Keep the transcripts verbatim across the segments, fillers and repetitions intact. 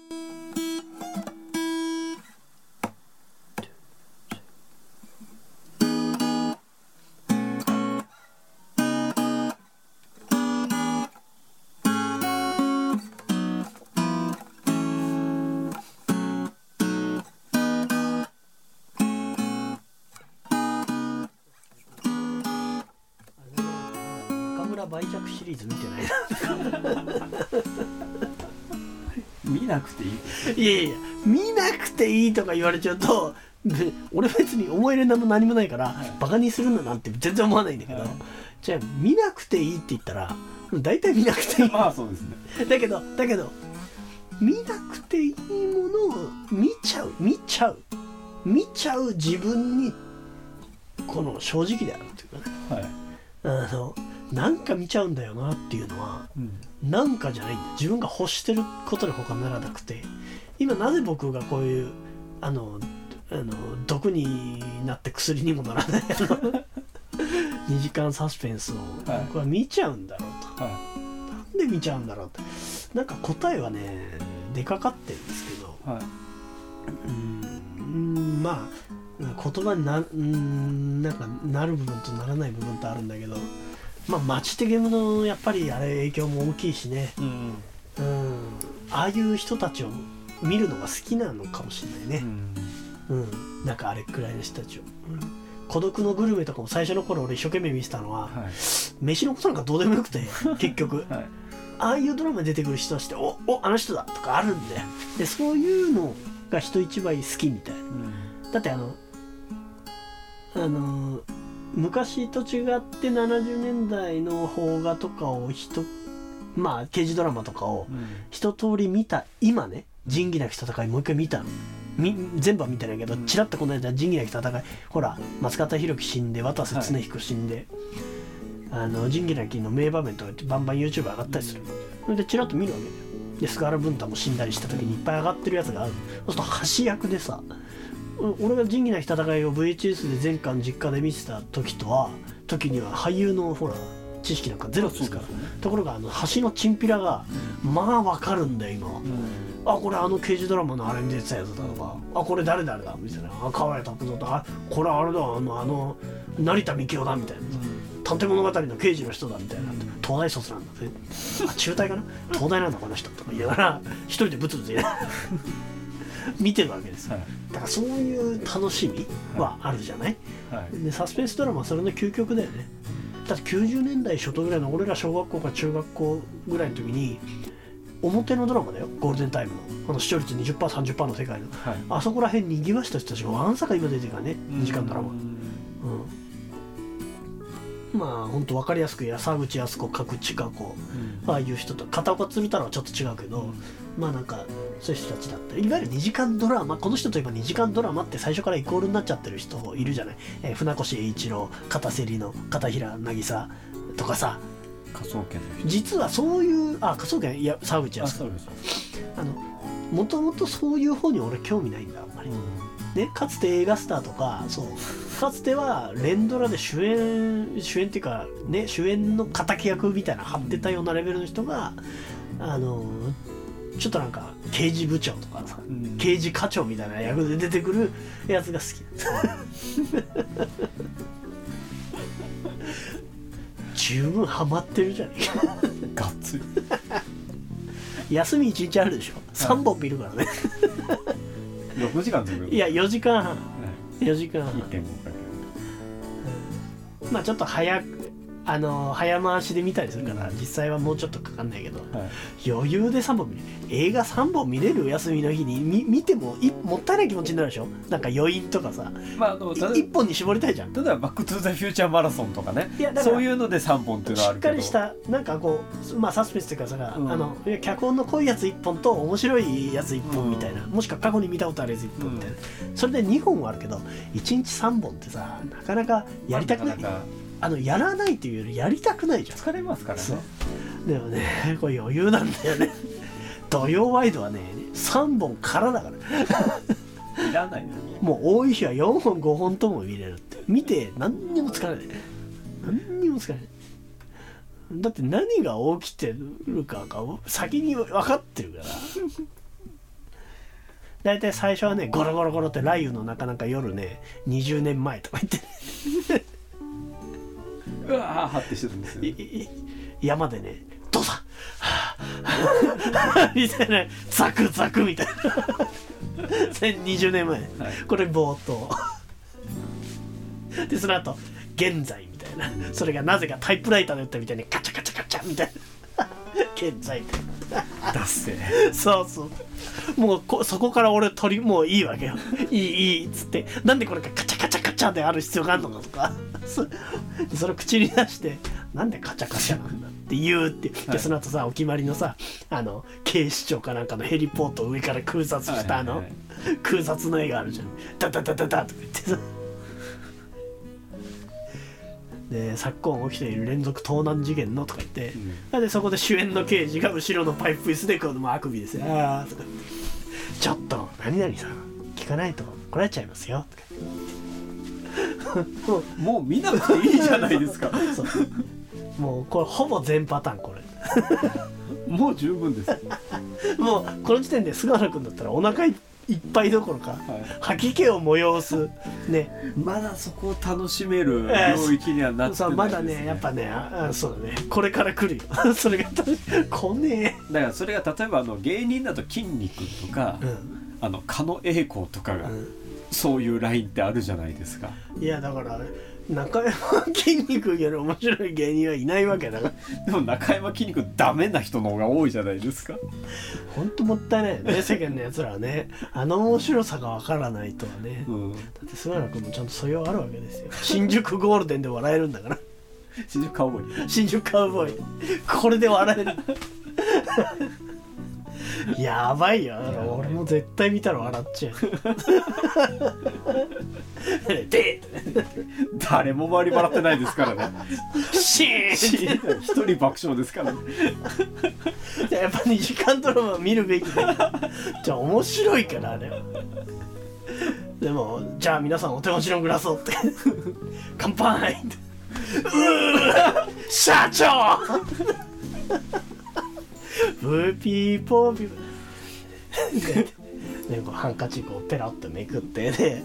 売却シリーズ見てないな見なくていいですいやいや見なくていいとか言われちゃうと俺別に思い入れも何もないから、はい、バカにするんだなんて全然思わないんだけど、はい、じゃあ見なくていいって言ったら大体見なくていいまあそうですねだけどだけど見なくていいものを見ちゃう見ちゃう見ちゃう自分にこの正直であるっていうかね、はい、あのなんか見ちゃうんだよなっていうのは、うん、なんかじゃないんだよ。自分が欲してることで他ならなくて、今なぜ僕がこういうあのあの毒になって薬にもならないにじかんサスペンスを僕は見ちゃうんだろうと、はい、なんで見ちゃうんだろうってなんか答えはね出かかってるんですけど、はい、うーんまあ言葉に な, うんなんかなる部分とならない部分とあるんだけど、まあマチテゲームのやっぱりあれ影響も大きいしね、うん、うん、ああいう人たちを見るのが好きなのかもしれないね、うん、うん、なんかあれくらいの人たちを、うん、孤独のグルメとかも最初の頃俺一生懸命見てたのは、はい、飯のことなんかどうでもよくて結局、はい、ああいうドラマに出てくる人たちっておおあの人だとかあるんだよ。でそういうのが人一倍好きみたいな、うん、だってあのあの昔と違ってななじゅうねんだいの邦画とかを人まあ刑事ドラマとかを一通り見た今ね、仁義なき戦いもう一回見たのみ全部は見てないけど、チラッとこの間仁義なき戦いほら松方弘樹死んで渡瀬恒彦死んで、はい、あの仁義なきの名場面とかバンバン YouTube 上がったりするの、それでチラッと見るわけだよ。で菅原文太も死んだりした時にいっぱい上がってるやつがある。そうすると橋役でさ、俺が仁義なき戦いを ブイエイチエス で全巻実家で見てた時とは時には俳優のほら知識なんかゼロですから、ね、ところがあの橋のチンピラが、うん、まあ分かるんだよ今、うん、あこれあの刑事ドラマのあれに出てたやつだとか、あこれ誰々だみたいな、あ川谷拓三とあこれあれだあのあの成田幹雄だみたいな、うん、探偵物語の刑事の人だみたいな、うん、東大卒なんだぜあ中大かな東大なんだこの人とか言いながら一人でブツブツ言いながら見てるわけですよ、はい、だからそういう楽しみはあるじゃない、はい、でサスペンスドラマはそれの究極だよね。だってきゅうじゅうねんだい初頭ぐらいの俺ら小学校か中学校ぐらいの時に表のドラマだよ、ゴールデンタイムのあの視聴率 にじゅっパーセントサンじゅっパーセント の世界の、はい、あそこら辺にぎわした人たちがわんさか今出てるからね、にじかんドラマ、うん、まあほんと分かりやすく安口靖子角地加子、うん、ああいう人と片岡鶴太郎はちょっと違うけど、うん、まあなんかそういう人たちだったり、いわゆるにじかんドラマ、この人といえばにじかんドラマって最初からイコールになっちゃってる人いるじゃない、えー、船越英一郎、片瀬里乃、片平渚とかさ、 科捜研実はそういうあ科捜研いや沢口靖子、あのもともとそういう方に俺興味ないんだあんまり、うんね、かつて映画スターとかそうかつては連ドラで主演主演っていうかね主演の敵役みたいな張ってたようなレベルの人があのちょっとなんか刑事部長とかさ、うん、刑事課長みたいな役で出てくるやつが好き十分ハマってるじゃねえかがっつり休みいちにちあるでしょ、はい、さんぼん見るからねろくじかんといやよじかんはん、はい、よじかんはんいってんご かける、 うん、まあちょっと早くあの早回しで見たりするから実際はもうちょっとかかんないけど、はい、余裕でさんぼん見れる。映画さんぼん見れる休みの日に見見てもいもったいない気持ちになるでしょ。なんか余韻とかさ、まあ、あのいっぽんに絞りたいじゃん。 例えばバックトゥザフューチャーマラソンとかね、いやだからそういうのでさんぼんっていうのはあるけど、しっかりしたなんかこう、まあ、サスペンスっていうかさ、うん、あの脚本の濃いやついっぽんと面白いやついっぽんみたいな、うん、もしくは過去に見たことあるやついっぽんみたいな、うん、それでにほんはあるけどいちにちさんぼんってさなかなかやりたくない、まあ、なかなかあのやらないというよりやりたくないじゃん。 疲れますからね。 でもねこれ余裕なんだよね土曜ワイドはねさんぼんからだからいらないのもう多い日はよんほんごほんとも見れるって見て何にも疲れない何にも疲れない。だって何が起きてるかが先に分かってるから大体最初はねゴロゴロゴロって雷雨のなかなか夜ねにじゅうねんまえとか言ってうわーってしてるんですよ、ね、 山でねどうぞみたいなザクザクみたいなせんにじゅうねんまえ、はい、これ冒頭でその後現在みたいなそれがなぜかタイプライターで打ったみたいにカチャカチャカチャみたいな現在出せそうそうもうこそこから俺取りもういいわけよいいいいっつってなんでこれがカチャカチャカチャである必要があるのかとかそ, それを口に出してなんでカチャカチャなんだって言うってで、はい、その後さお決まりのさあの警視庁かなんかのヘリポートを上から空撮したあの、はいはいはい、空撮の絵があるじゃんダダダダダとか言ってさで昨今起きている連続盗難事件のとか言って、うん、でそこで主演の刑事が後ろのパイプ椅子でこのあくびですよあーとかちょっと何々さん聞かないと怒られちゃいますよとかもう見なくていいじゃないですかそうもうこれほぼ全パターンこれもう十分ですもうこの時点で菅原君だったらお腹いいっぱいどころか、はい、吐き気を催すねまだそこを楽しめる領域にはなってないですね、 まだねやっぱねあそうだねこれから来るよそれがこねえだからそれが例えばあの芸人だと筋肉とか、うん、あの狩野英孝とかが、うん、そういうラインってあるじゃないですかいやだから中山筋肉より面白い芸人はいないわけだからでも中山筋肉ダメな人の方が多いじゃないですかほんともったいないよね世間のやつらはねあの面白さがわからないとはね、うん、だって菅原君もちゃんと素養あるわけですよ新宿ゴールデンで笑えるんだから新宿カウボーイ新宿カウボーイこれで笑えるやばいよ俺も絶対見たら笑っちゃうで誰も周り笑ってないですからねシーン一人爆笑ですからねやっぱにじかんドラマ見るべきだじゃあ面白いからあれはでもじゃあ皆さんお手持ちのグラスをって乾杯うー社長ブーピーポーピーで、ね、こうハンカチこうペラッとめくってで、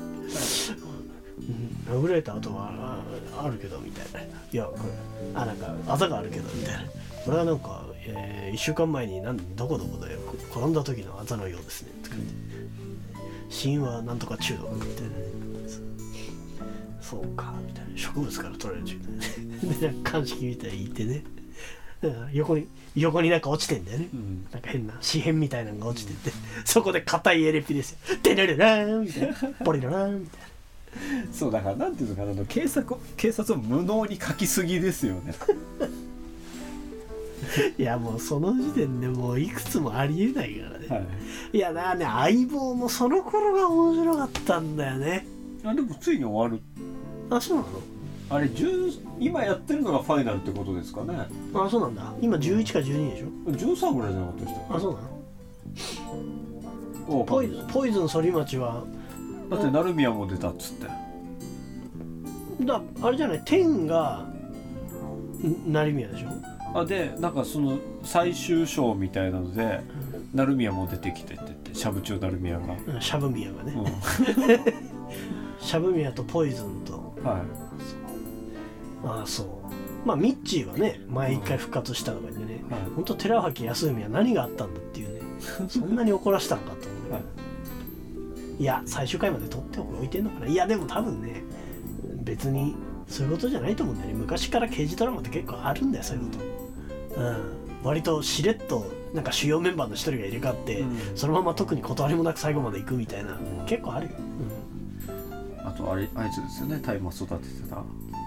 殴られた跡は あ, あるけどみたいないやこれあなんかあざがあるけどみたいなこれはなんか、えー、いっしゅうかんまえになんどこどこで転んだ時のあざのようですねとか言って死因はなんとか中毒みたいな、ね、そうかみたいな植物から取られる中で鑑識みたいに言ってね横に横になんか落ちてんだよね、うん、なんか変な紙片みたいなのが落ちてて、うん、そこで硬いエレピですよテレレラーンみたいなポリララーンみたいなそうだからなんていうのかな警察警察を無能に書きすぎですよねいやもうその時点でもういくつもありえないからね、はい、いやだね相棒もその頃が面白かったんだよねあでもついに終わるあそうなのあれ今やってるのがファイナルってことですかねあそうなんだ今じゅういちかじゅうにでしょじゅうさんぐらいじゃなかったでしたあそうなのポイズンポイズン反町はだって成宮も出たっつってだあれじゃない天が成宮でしょあでなんかその最終章みたいなので、うん、成宮も出てきてって言ってシャブチュー成宮が、 うん、シャブ宮がね、うん、シャブ宮とポイズンとはいああそうまあミッチーはね前一回復活したとかでね、はい、ほんと寺脇康文は何があったんだっていうねそんなに怒らせたのかと思う、はい、いや最終回まで撮っておいてんのかないやでも多分ね別にそういうことじゃないと思うんだよね昔から刑事ドラマって結構あるんだよそういうこと、うん、割としれっとなんか主要メンバーの一人が入れ替わって、うん、そのまま特に断りもなく最後まで行くみたいな、うん、結構あるよ、 うん、あとあれあいつですよね大麻育ててた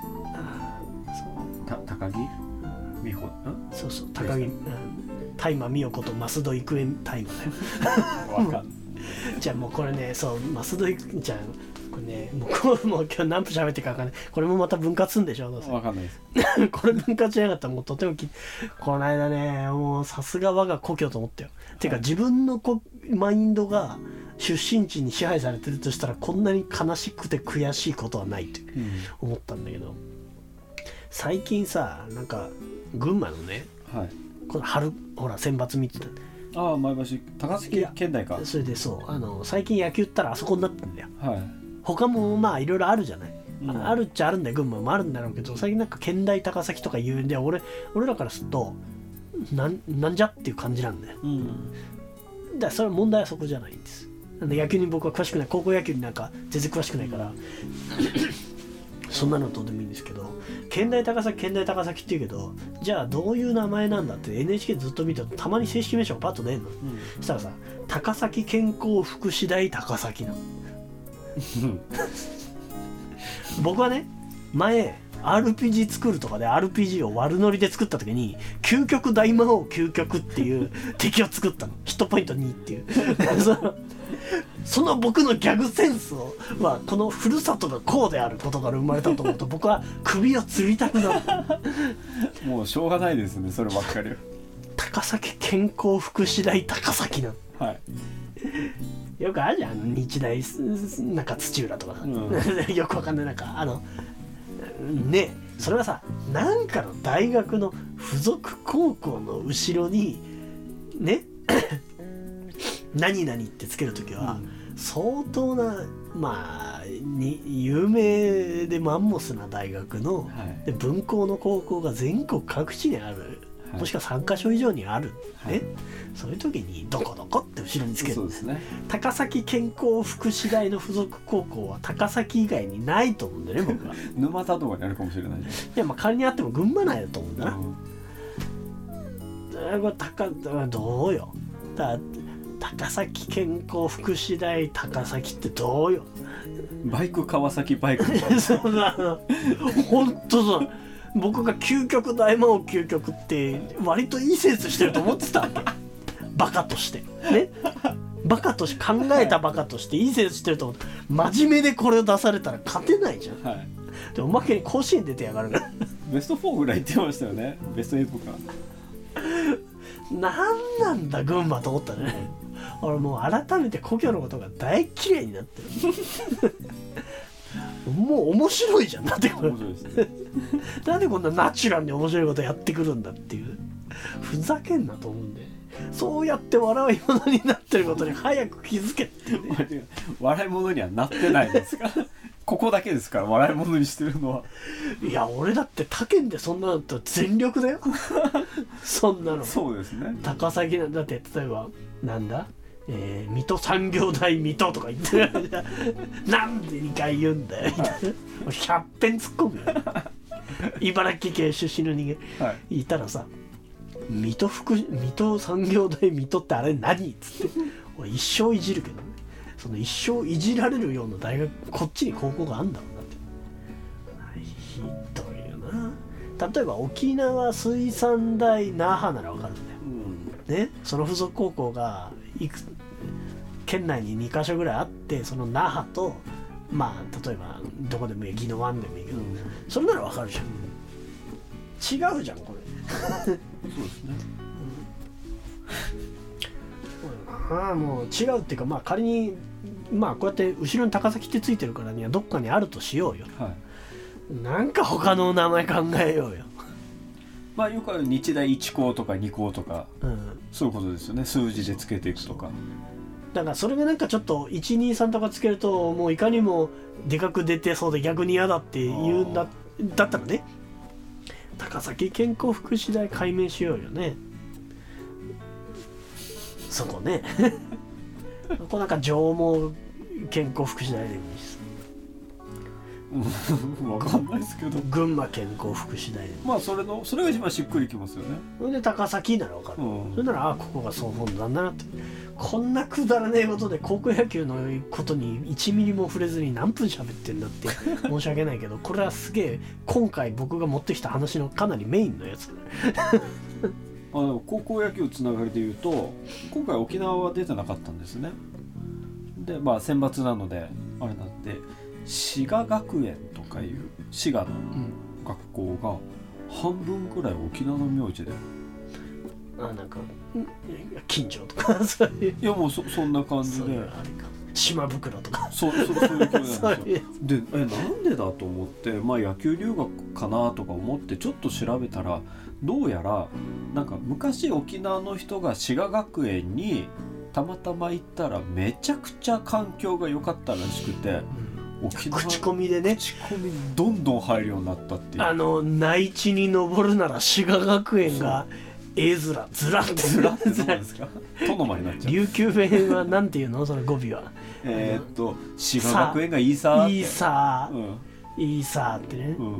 た高木美穂んそうそう高木大麻美代子と増戸育園大麻だよわかんじゃあもうこれねそう増戸育ちゃんこれねもうこれもう今日何分喋ってるか分かんないこれもまた分割すんでしょどうせわかんないですこれ分割しなかったらもうとてもきこの間ねもうさすが我が故郷と思ったよ、はい、てか自分のこマインドが出身地に支配されてるとしたらこんなに悲しくて悔しいことはないと思ったんだけど、うん最近さなんか群馬のね、はい、この春ほら選抜見てたああ前橋高崎県内か。 それでそうあの最近野球ったらあそこになってんだよ、 はい、 他もまあいろいろあるじゃない、 うん、 あるっちゃあるんだよ、群馬もあるんだろうけど、最近なんか県大高崎とか言うんで、俺俺らからするとな ん, なんじゃっていう感じなんだよ、うん、だからそれは問題はそこじゃないんです。なんで野球に僕は詳しくない、高校野球になんか全然詳しくないからそんなのどうでもいいんですけど、県大高崎県大高崎って言うけど、じゃあどういう名前なんだって エヌエイチケー ずっと見てるとたまに正式名称がパッと出るの、うん、そしたらさ、高崎健康福祉大高崎なの僕はね前 アールピージー 作るとかで アールピージー を悪ノリで作った時に究極大魔王究極っていう敵を作ったの、ヒットポイントにっていうそのその僕のギャグセンスを、まあ、このふるさとがこうであることから生まれたと思うと僕は首を吊りたくなるもうしょうがないですね、そればっかり高崎健康福祉大高崎なの、はい、よくあるじゃん、日大なんか土浦とかさ、うん、よくわかんない、なんかあのね、それはさ、なんかの大学の附属高校の後ろにね何々ってつけるときは、うん、相当なまあに有名でマンモスな大学の、はい、で分校の高校が全国各地にある、はい、もしくはさんかしょ以上にある、はい、ね、そういう時にどこどこって後ろにつける。 そうですね。 高崎健康福祉大の附属高校は高崎以外にないと思うんだよね、僕は。 沼田とかにあるかもしれない。いや、まあ仮にあっても群馬内だと思うんだな。うん、これ高どうよ。だ高崎健康福祉大高崎ってどうよ。 バイク川崎バイク。 そうなの。本当そう。僕が究極大魔王究極って割といいセンスしてると思ってたわけ。バカとしてね、バカとして考えたバカとしていいセンスしてると思って、真面目でこれを出されたら勝てないじゃん、はい、でおまけに甲子園出てやがるからベストフォーぐらい言ってましたよね。ベストエイトかなんなんだ群馬と思ったね。俺もう改めて故郷のことが大嫌いになってるもう面白いじゃん、だってこれ面白いですねなんでこんなナチュラルに面白いことやってくるんだっていう、ふざけんなと思うんで、そうやって笑い物になってることに早く気づけって、ね、 笑い物にはなってないですかここだけですから笑い物にしてるのは。 いや俺だって他県でそんなのだったら全力だよそんなの。 そうですね。高崎なんだって、例えばなんだ、えー、水戸産業大水戸とか言ってるなんでにかい言うんだよみたいなひゃっぺん突っ込むよ茨城県出身の人間、はい、いたらさ、水戸福水戸産業大水戸ってあれ何っつって俺一生いじるけどね、その一生いじられるような大学こっちに高校があんだろうなって。ひどいよな。例えば沖縄水産大那覇ならわかるんだよ、うん、ね、その附属高校がいく県内ににかしょぐらいあって、その那覇とまあ例えばどこでもいい、宜野湾でもいいけど、うん、それならわかるじゃん、違うじゃんこれそうですね、うん、ああもう違うっていうか、まあ仮にまあこうやって後ろに高崎ってついてるからにはどっかにあるとしようよ、はい、なんか他の名前考えようよ。 まあよくある日大いち校とかに校とか、うん、そういうことですよね。数字でつけていくとか。 だからそれがなんかちょっといちにさんとかつけるともういかにもでかく出てそうで逆に嫌だっていうんだだったらね、高崎健康福祉大解明しようよね。そこねここなんか上毛健康福祉大でもいいし分かんないですけど、 群馬健康福祉大でまあそれのそれが一番しっくりきますよね。 それで高崎なら分かる、うん、それならああここが総本なんだなって。こんなくだらねえことで高校野球のことにいちミリも触れずに何分喋ってんだって申し訳ないけどこれはすげえ今回僕が持ってきた話のかなりメインのやつあの高校野球つながりでいうと今回沖縄は出てなかったんですね。でまあ選抜なのであれなんで滋賀学園とかいう滋賀の学校が半分ぐらい沖縄の名字で、 あなんか近所とかそういう、 いやもう そ, そんな感じで島袋とかそうそうそういう教育なんですよでえなんでだと思って、まあ、野球留学かなとか思ってちょっと調べたらどうやらなんか昔沖縄の人が滋賀学園にたまたま行ったらめちゃくちゃ環境が良かったらしくて、 うん、沖縄口コミでね口コミどんどん入るようになったっていうあの内地に登るなら滋賀学園が絵面ずらずらってずらってどうですかトノマになっちゃう琉球弁はなんていうのその語尾はえー、っと滋賀学園がいいさーいいさー、 うん、いいさーってね、 うん、 あの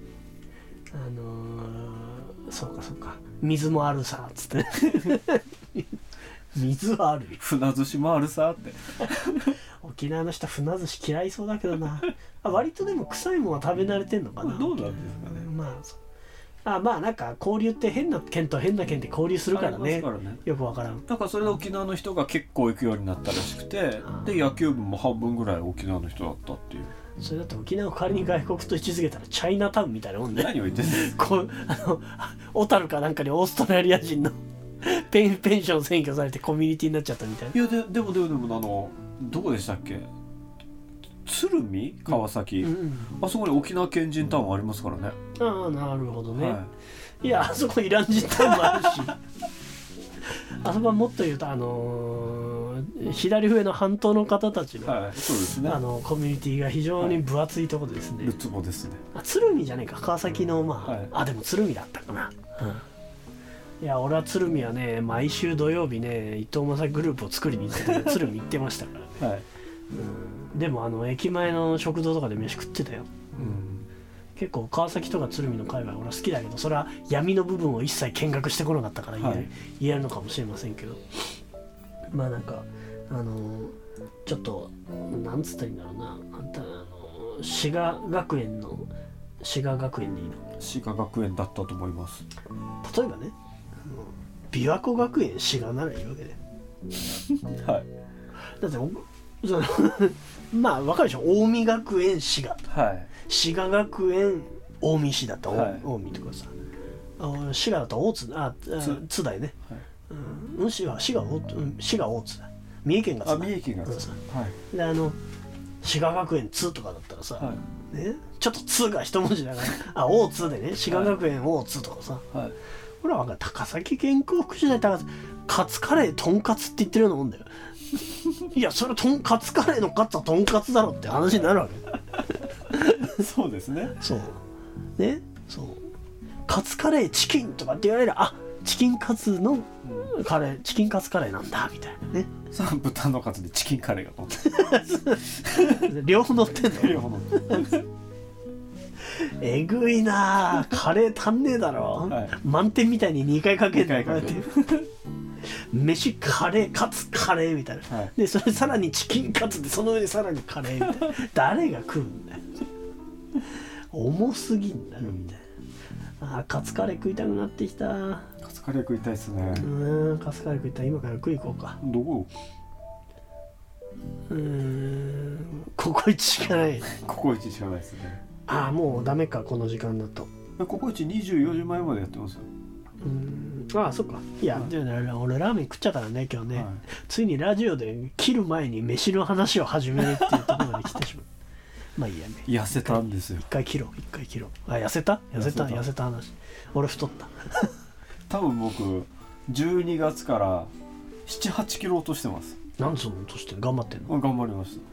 ー、そうかそうか水もあるさーっつって水はあるよ船寿司もあるさーって沖縄の人は船寿司嫌いそうだけどなあ割とでも臭いものは食べ慣れてんのかなどうなんですかね、 まああまあなんか交流って変な県と変な県って交流するからね、からねよくわからんだからそれで沖縄の人が結構行くようになったらしくてで野球部も半分ぐらい沖縄の人だったっていうそれだって沖縄を仮に外国と位置づけたらチャイナタウンみたいなもんね何を言ってんですかこうあの小樽かなんかにオーストラリア人のペンペンション占拠されてコミュニティになっちゃったみたいな。 いやででもでもでもあのどこでしたっけ鶴見川崎、うんうん、あそこに沖縄県人タウンありますからね。 ああなるほどね、はい、いやあそこイラン人タウンもあるしあそこはもっと言うとあのー、左上の半島の方たちの、はい、そうですね、あのコミュニティが非常に分厚いところですね、 はい、ルツボですね。 あ鶴見じゃねえか川崎のまあ、はい、あでも鶴見だったかな、うん、いや俺は鶴見はね毎週土曜日ね伊藤正グループを作りに行って鶴見行ってましたからね、はい、うん、でもあの駅前の食堂とかで飯食ってたよ、うん、結構川崎とか鶴見の界隈俺は好きだけどそれは闇の部分を一切見学してこなかったから言え、はい、言えるのかもしれませんけどまあなんかあのちょっとなんつったらいいんだろうなあんたあの滋賀学園の滋賀学園でいいの滋賀学園だったと思います。 例えばね琵琶湖学園滋賀ならいいわけではいだってそのまあ分かるでしょ近江学園滋賀、はい、滋賀学園近江市だったら、はい、近江とかさあ滋賀だったら大津あ津だよね、はい、うん、滋賀滋賀滋賀大津だ三重県が津だあ三重県が津、 はい、であの滋賀学園津とかだったらさ、はい、ね、ちょっと津が一文字だからあ大津でね滋賀学園大津とかさ、はい、ほら分かる高崎健康福祉大高崎カツカレーとんかつって言ってるようなもんだよいやそれとんカツカレーのカツはとんかつだろって話になるわけそうですねそうねそうカツカレーチキンとかって言われるあチキンカツのカレー、うん、チキンカツカレーなんだみたいなねさあ豚のカツでチキンカレーが乗ってる両方乗ってんの両方乗ってるえぐいなカレー足んねえだろ、はい、満点みたいににかいかけて飯カレーカツカレーみたいな、はい、でそれさらにチキンカツでその上でさらにカレーみたいな誰が食うんだよ重すぎんだよみたいな、うん、あカツカレー食いたくなってきた。 カツカレー食いたいっすね。 うんカツカレー食いたい今から食い行こうか。 どこ？ うーんココイチしかないココイチしかないですね。 ああもうダメかこの時間だと。 ココイチにじゅうよじまえまでやってますよ。 うんああそっかいや、はい、で俺ラーメン食っちゃったからね今日ね、はい、ついにラジオで切る前に飯の話を始めるっていうところまで来てしまうまあいいやね痩せたんですよ。 一回切ろう一回切ろうあ痩せた痩せた痩せた話俺太った多分僕じゅうにがつからななはちキロ落としてます。 なんでそんな落としてんの頑張ってんの。 頑張りました。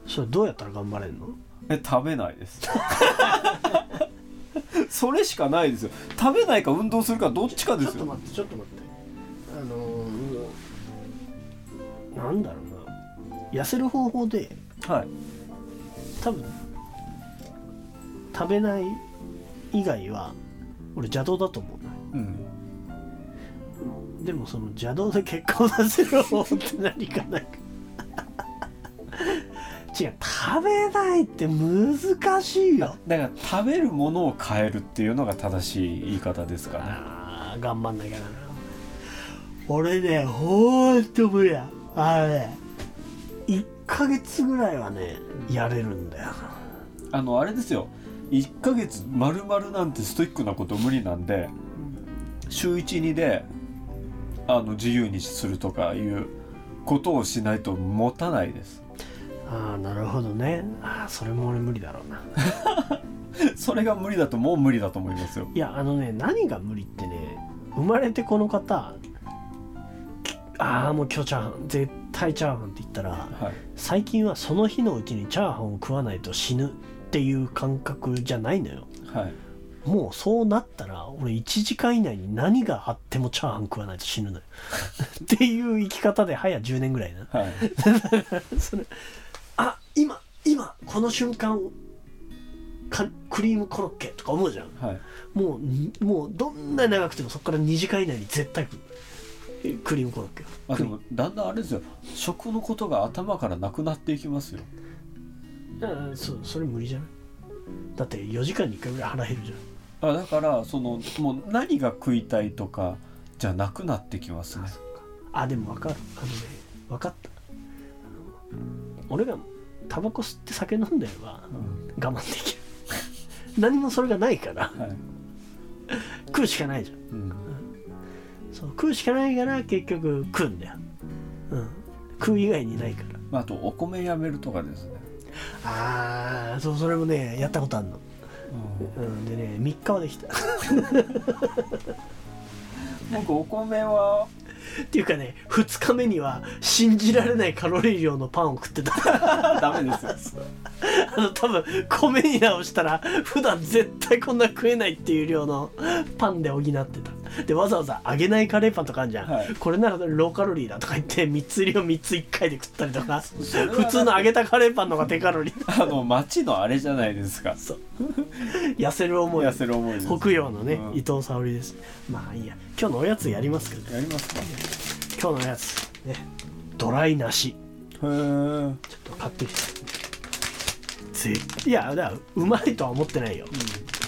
それどうやったら頑張れんの。 え食べないですそれしかないですよ。食べないか運動するかどっちかですよ。 ちょっと待ってちょっと待ってあのー、なんだろうな痩せる方法で、はい、多分食べない以外は俺邪道だと思うな、うん、でもその邪道で結果を出せる方法って何かないか違う食べないって難しいよ。 だから食べるものを変えるっていうのが正しい言い方ですから、ね、 あ頑張んなきゃな。俺ねほんと無理やあれねいっかげつぐらいはねやれるんだよ。 あのあれですよいっかげつ丸々なんてストイックなこと無理なんで、うん、週いち、にであの自由にするとかいうことをしないと持たないです。 ああなるほどね。ああそれも俺無理だろうなそれが無理だともう無理だと思いますよ。 いやあのね何が無理ってね、生まれてこの方ああもう今日チャーハン絶対チャーハンって言ったら、はい、最近はその日のうちにチャーハンを食わないと死ぬっていう感覚じゃないのよ、はい、もうそうなったら俺いちじかん以内に何があってもチャーハン食わないと死ぬのよっていう生き方で早じゅうねんぐらいな、はい、それあ今今この瞬間かクリームコロッケとか思うじゃん、はい、もうもうどんなに長くてもそこからにじかん以内に絶対食うクリームコロッケ。 あでもだんだんあれですよ、食のことが頭からなくなっていきますよ。 あそそれ無理じゃない。だってよじかんにいっかいぐらい腹減るじゃん。あだからそのもう何が食いたいとかじゃなくなってきますね。 あ, あでも分かる、あのね分かった。俺がタバコ吸って酒飲んでれば我慢できる、うん、何もそれがないから、はい、食うしかないじゃん、うんそう食うしかないから結局食うんだよ、うん、食う以外にないから、 まあ、あとお米やめるとかですね。 ああそうそれもねやったことあるの、うんうん、でねみっかはできた僕お米はっていうかねふつかめには信じられないカロリー量のパンを食ってたダメですよあの多分米に直したら普段絶対こんな食えないっていう量のパンで補ってた。でわざわざ揚げないカレーパンとかあるじゃん、はい、これならローカロリーだとか言ってみっつ入りをみっついっかいで食ったりとか普通の揚げたカレーパンの方が低カロリーあの町のあれじゃないですか。そう痩せる思い痩せる思いです。 北洋のね、うん、伊藤沙織です。まあいいや今日のおやつやりますけど、 ね、やりますか。 今日のおやつねドライ梨。へえちょっと買ってきていやだからうまいとは思ってないよ、うん、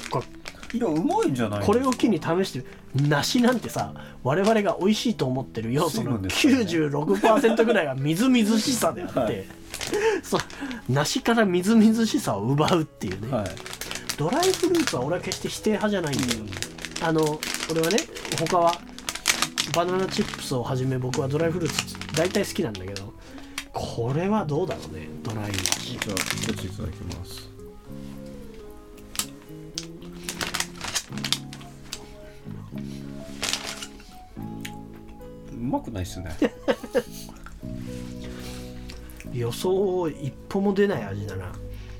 これいやうまいんじゃない。 これを機に試して梨なんてさ我々が美味しいと思ってる要素の きゅうじゅうろくパーセント ぐらいはみずみずしさであって、はい、そう梨からみずみずしさを奪うっていうね、はい、ドライフルーツは俺は決して否定派じゃないんだよ、うん、あの俺はね他はバナナチップスをはじめ僕はドライフルーツ大体好きなんだけどこれはどうだろうねドライ梨。 じゃあ一ついただきます。うまくないっすね予想一歩も出ない味だな。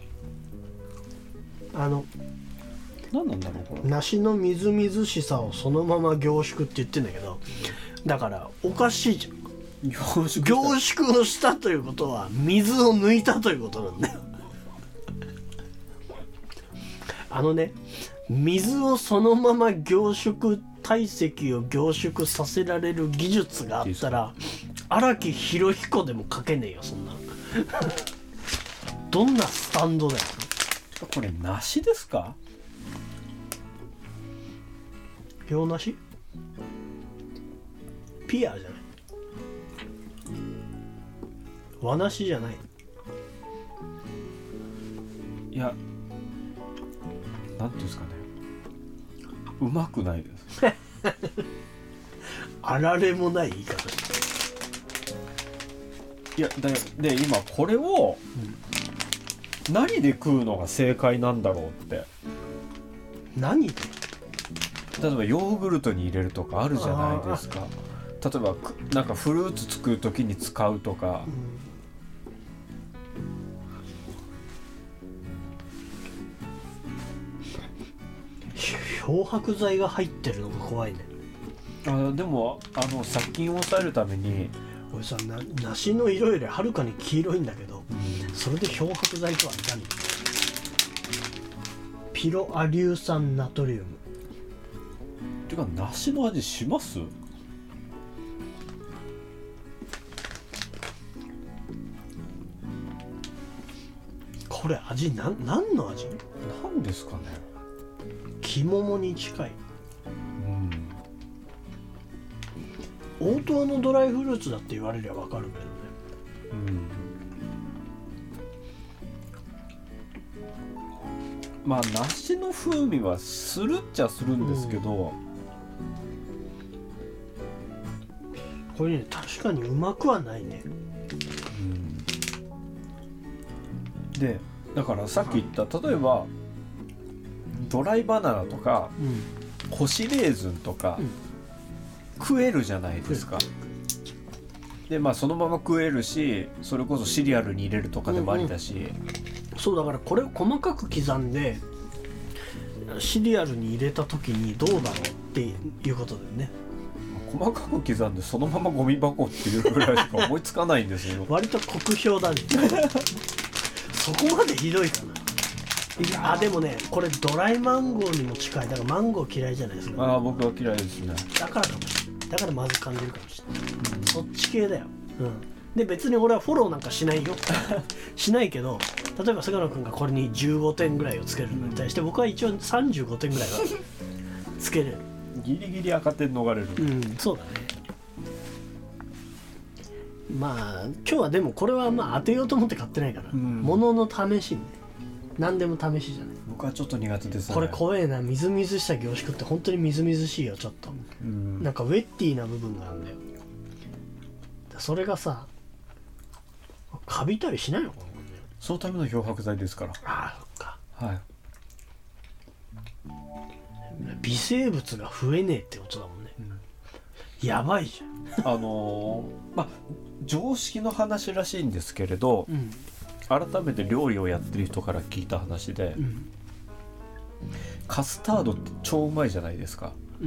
あの何なんだろうこれ。 梨のみずみずしさをそのまま凝縮って言ってんだけどだからおかしいじゃん。凝縮凝縮をしたということは水を抜いたということなんだよあのね水をそのまま凝縮体積を凝縮させられる技術があったら荒木博彦でも書けねえよそんなどんなスタンドだよ。 これ梨ですか。 洋梨ピアじゃない和梨じゃない。 いやなんていうんですかねうまくないですあられもない言い方。 いやだで今これを何で食うのが正解なんだろうって。 何で例えばヨーグルトに入れるとかあるじゃないですか。例えばなんかフルーツ作る時に使うとか、 うん、漂白剤が入ってるのが怖いね。 あでもあの殺菌を抑えるために俺さな梨の色よりはるかに黄色いんだけど、うん、それで漂白剤とは何。ピロアリュー酸ナトリウムてか梨の味します？ これ味なん何の味？ なんですかね。 木桃に近い。うん。応答のドライフルーツだって言われりゃ分かるけどね。 うん。まあ梨の風味はするっちゃするんですけど、 これね確かにうまくはないね、 うん、でだからさっき言った、例えばドライバナナとか、うん、干しレーズンとか、うん、食えるじゃないですか、うん、でまあそのまま食えるし、それこそシリアルに入れるとかでもありだし、うんうん、そうだからこれを細かく刻んでシリアルに入れた時にどうだろうっていうことだよね。 細かく刻んでそのままゴミ箱っていうぐらいしか思いつかないんですよ割と酷評だねそこまでひどいかな。いやあでもねこれドライマンゴーにも近い。だからマンゴー嫌いじゃないですか。 ああ僕は嫌いですね。 だからかもしれない。だからまず感じるかもしれない、うん、そっち系だよ、うん、で別に俺はフォローなんかしないよしないけど、例えば菅野君がこれにじゅうごてんぐらいをつけるのに対して僕は一応さんじゅうごてんぐらいはつけれるギリギリ赤点逃れる。 うんそうだね。まあ今日はでもこれはまあ当てようと思って買ってないから、うん、物の試しね。何でも試しじゃない。 僕はちょっと苦手ですね。 これ怖えな。みずみずしさ凝縮って本当にみずみずしいよちょっと、うん、なんかウェッティな部分があるんだよ。それがさカビたりしないのかな。 そのための漂白剤ですから。 ああそっか。 はい。 微生物が増えねえってことだもんね、うん、やばいじゃんあのー、まあ常識の話らしいんですけれど、うん、改めて料理をやってる人から聞いた話で、うん、カスタードって超うまいじゃないですか、うん、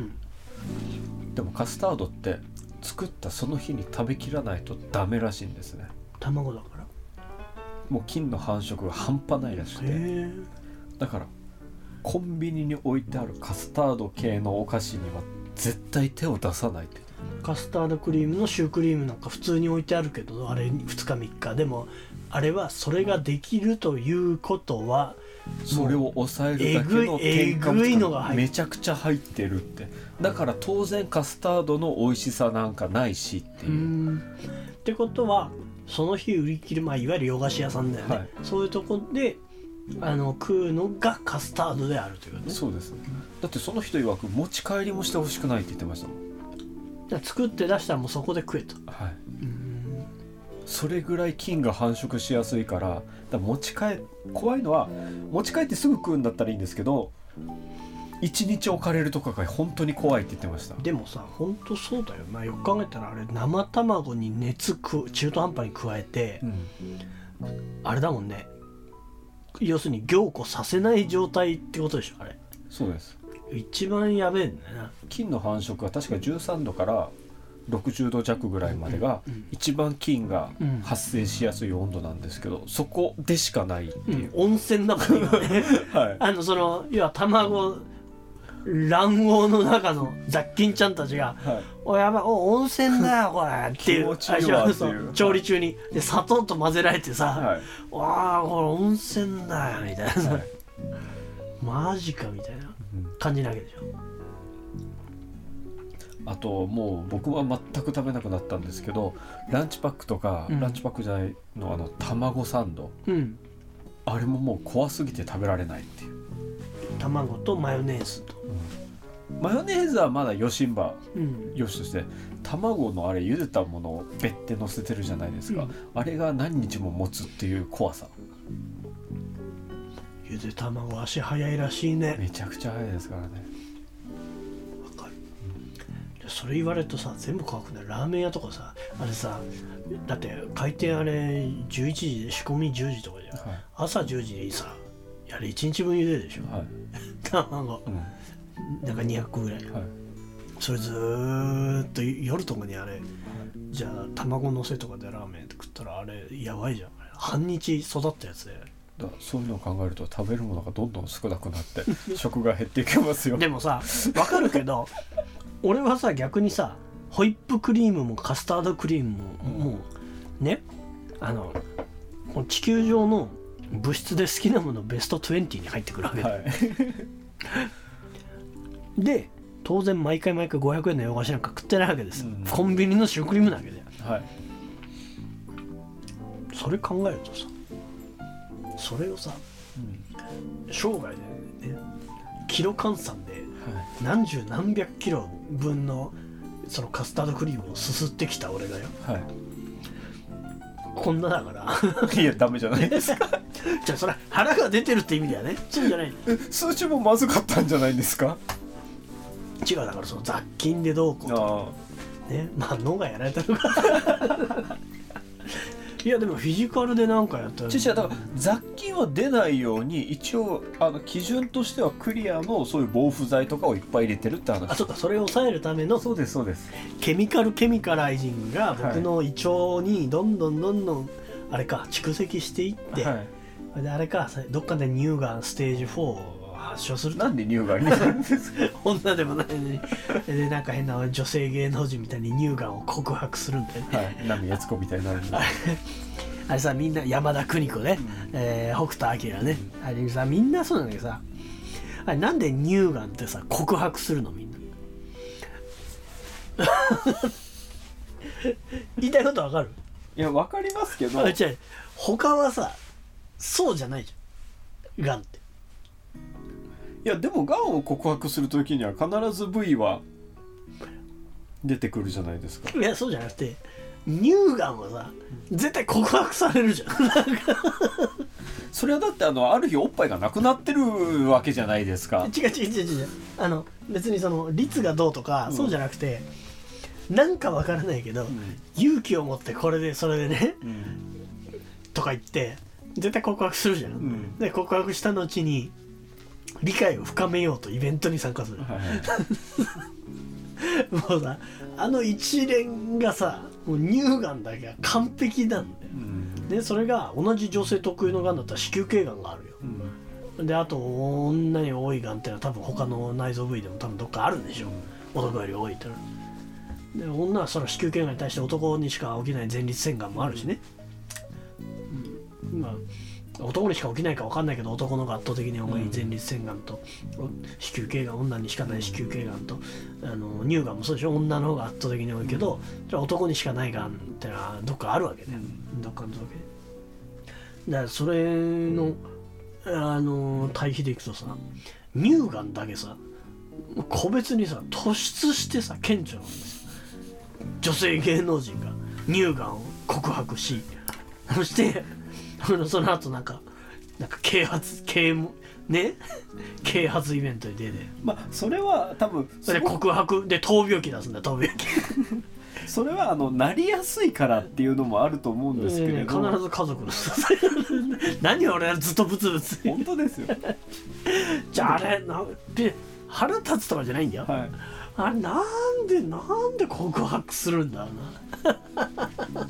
でもカスタードって作ったその日に食べきらないとダメらしいんですね。 卵だからもう菌の繁殖が半端ないらしくて、だからコンビニに置いてあるカスタード系のお菓子には絶対手を出さないって。 カスタードクリームのシュークリームなんか普通に置いてあるけどあれふつかみっかでもあれはそれができるということはそれを抑えるだけの添加物がめちゃくちゃ入ってるって。だから当然カスタードの美味しさなんかないしっていう。うーんってことはその日売り切る、まあ、いわゆる洋菓子屋さんだよね、はい、そういうとこであの食うのがカスタードであるというね。 そうです。だってその人曰く持ち帰りもしてほしくないって言ってましたもん。 じゃあ作って出したらもうそこで食えと。 はい。うーんそれぐらい菌が繁殖しやすいから、だから持ち帰怖いのは持ち帰ってすぐ食うんだったらいいんですけどいちにち置かれるとかが本当に怖いって言ってました。 でもさ本当そうだよな。よく考えたらあれ生卵に熱く中途半端に加えて、うん、あれだもんね。要するに凝固させない状態ってことでしょあれ。 そうです。 一番やべえんだよな。 菌の繁殖は確かじゅうさんどからろくじゅうど弱ぐらいまでが一番菌が発生しやすい温度なんですけど、そこでしかないっていう、 うん、温泉だもんね、はい、あのその要は卵卵黄の中の雑菌ちゃんたちが「はい、おやばいお温泉だよこれ」っていう気持ちいいわっていう調理中にで砂糖と混ぜられてさ「はい、わあこれ温泉だよ」みたいなさ、はい、マジかみたいな感じなわけでしょ。 あともう僕は全く食べなくなったんですけどランチパックとか、うん、ランチパックじゃないのあの卵サンド、うん、あれももう怖すぎて食べられないっていう。 卵とマヨネーズと、 うん、マヨネーズはまだよしんば、うん、よしとして卵のあれ茹でたものをべって乗せてるじゃないですか、うん、あれが何日も持つっていう怖さ。 ゆで卵足早いらしいね。 めちゃくちゃ早いですからね。 わかる、うん、それ言われるとさ全部怖くない。ラーメン屋とかさあれさだって開店あれじゅういちじで仕込みじゅうじとかじゃん、はい、朝じゅうじでさあれいちにちぶん茹でるでしょ、はい、卵、うん、なんかにひゃっこぐらい、はい、それずーっと夜とかにあれ、はい、じゃあ卵のせとかでラーメンって食ったらあれやばいじゃん。半日育ったやつでだそういうのを考えると食べるものがどんどん少なくなって食が減っていきますよ。 でもさわかるけど俺はさ逆にさホイップクリームもカスタードクリームも、うん、もうねあのこの地球上の物質で好きなものベストにじゅうに入ってくるわけだ、はい、で当然毎回毎回ごひゃくえんの洋菓子なんか食ってないわけです、うん、コンビニのシュークリームなわけだよ、はい、それ考えるとさそれをさ、うん、生涯でねキロ換算で何十何百キロ分のそのカスタードクリームをすすってきた俺がよ、 はい、 こんなだからいやダメじゃないですかじゃあそれ腹が出てるって意味だよね。そうじゃない、 数値もまずかったんじゃないんですか。 違う、だからその雑菌でどうこうとね、まあ脳がやられたのかいやでもフィジカルでなんかやったら、 だから雑菌は出ないように一応あの基準としてはクリアのそういう防腐剤とかをいっぱい入れてるって話。 あ、そうか、それを抑えるための、 そうですそうです、 ケミカルケミカライジングが僕の胃腸にどんどんどんどんあれか蓄積していって、はい、であれかどっかで乳がんステージフォーを発症する。 なんで乳がんになるんですか女でもないのにでなんか変な女性芸能人みたいに乳がんを告白するんだよね。 はい、波悦子みたいになるんだあれさ、みんな山田邦子ね、うんえー、北斗晶ね、あれさみんなそうなんだけどさ、あれなんで乳がんってさ告白するのみんな言いたいことわかる？ いやわかりますけど、 あ、違う、他はさそうじゃないじゃん、がんって。 いやでもがんを告白するときには必ず部位は出てくるじゃないですか。 いやそうじゃなくて、乳がんはさ絶対告白されるじゃんそれはだってあのある日おっぱいがなくなってるわけじゃないですか。 違う違う違う違う、あの別にその率がどうとか、うん、そうじゃなくて、なんかわからないけど、うん、勇気を持ってこれでそれでね、うん、とか言って絶対告白するじゃん、うん、で告白した後に理解を深めようとイベントに参加する、はいはい、もうさあの一連がさもう乳がんだけは完璧なんだよ、うん、でそれが同じ女性特有のがんだったら子宮頸がんがあるよ、うん、であと女に多いがんってのは多分他の内臓部位でも多分どっかあるんでしょ、うん、男より多いってのは。で女はその子宮頸がんに対して男にしか起きない前立腺がんもあるしね、うん、まあ男にしか起きないか分かんないけど男の方が圧倒的に多い前立腺がんと、うん、子宮頸がん、女にしかない子宮頸がんとあの乳がんもそうでしょ、女の方が圧倒的に多いけど、じゃあ男にしかないがんってのはどっかあるわけね、うん、どっかのわけで、だからそれのあの対比でいくとさ、乳がんだけさ個別にさ突出してさ顕著なんですよ。女性芸能人が乳がんを告白し、そしてその後なんかなんか啓発啓ね啓発イベントに出て、 まあそれは多分それで告白で闘病期出すんだ、闘病期それはあのなりやすいからっていうのもあると思うんですけれど、 えー、必ず家族の何俺はずっとブツブツ本当ですよじゃああれなんで腹立つとかじゃないんだよ、はい、あれなんでなんで告白するんだろうな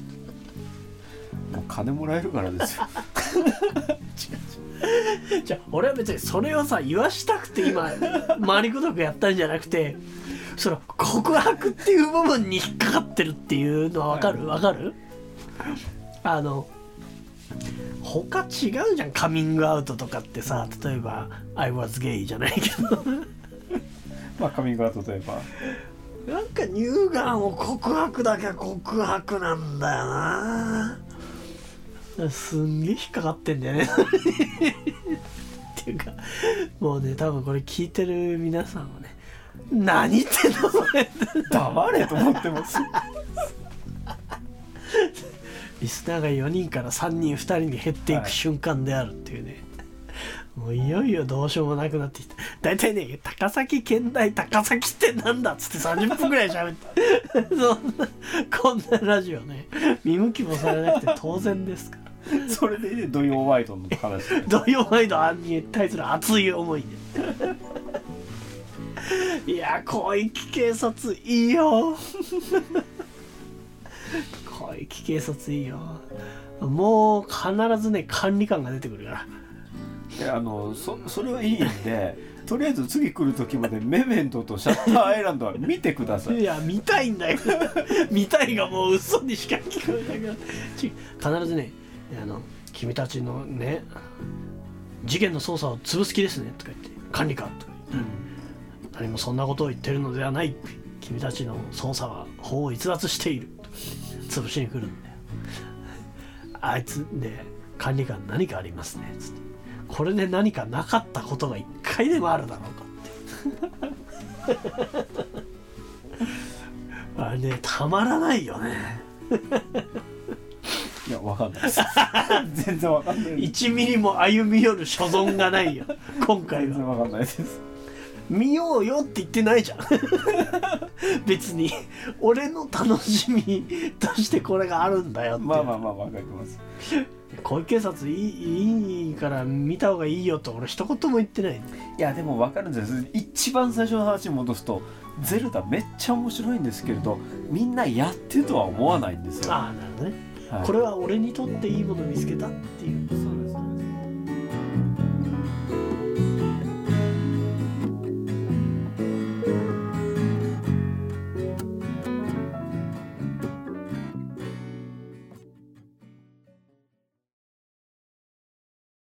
もう金もらえるからですよ違う違うじゃあ俺は別にそれをさ言わしたくて今回りくどくやったんじゃなくて、その告白っていう部分に引っかかってるっていうのは分かる、はい、分かるあの他違うじゃん、カミングアウトとかってさ、例えば I was gay じゃないけどまあカミングアウトといえばなんか乳がんを告白だけは告白なんだよな、すんげえ引っかかってんだよねっていうかもうね、多分これ聞いてる皆さんはね、何言ってんのそれ黙れと思ってますリスナーがよにんからさんにんふたりに減っていく瞬間であるっていうね、はい、もういよいよどうしようもなくなってきた。だいたいね、高崎県大高崎ってなんだっつってさんじゅっぷんぐらい喋ってそんなこんなラジオね見向きもされなくて当然ですからそれでね、土曜ワイドの話土曜ワイドに対する熱い思いでいや、広域警察いいよ広域警察いいよ。もう必ずね管理官が出てくるから。 いや、あの そ, それはいいんでとりあえず次来る時までメメントとシャッターアイランドは見てください。 いや、見たいんだよ見たいがもう嘘にしか聞こえないから必ずね、あの君たちのね事件の捜査を潰す気ですねとか言って、管理官とか言って、うん、何もそんなことを言ってるのではない、君たちの捜査は法を逸脱しているとか言って潰しに来るんだよあいつで、管理官何かありますねつって、これで何かなかったことが一回でもあるだろうかってあれねたまらないよねいやわかんないです全然わかんないいちミリも歩み寄る所存がないよ今回は全然わかんないです見ようよって言ってないじゃん別に俺の楽しみとしてこれがあるんだよってまあまあまあわかります小池警察いい、いいから見た方がいいよと俺一言も言ってない。 いやでもわかるんです一番最初の話に戻すとゼルダめっちゃ面白いんですけれどみんなやってるとは思わないんですよ。 ああなるほどね、はい、これは俺にとっていいものを見つけたっていう。 そうですね